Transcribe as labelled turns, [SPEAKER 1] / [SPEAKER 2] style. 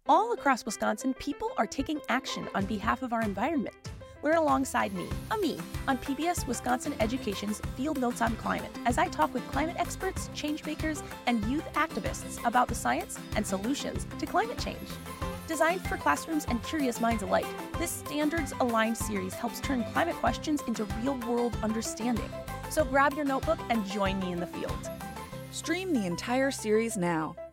[SPEAKER 1] All across Wisconsin, people are taking action on behalf of our environment. Learn alongside me, Ami, on PBS Wisconsin Education's Field Notes on Climate, as I talk with climate experts, change makers, and youth activists about the science and solutions to climate change. Designed for classrooms and curious minds alike, this standards-aligned series helps turn climate questions into real-world understanding. So grab your notebook and join me in the field.
[SPEAKER 2] Stream the entire series now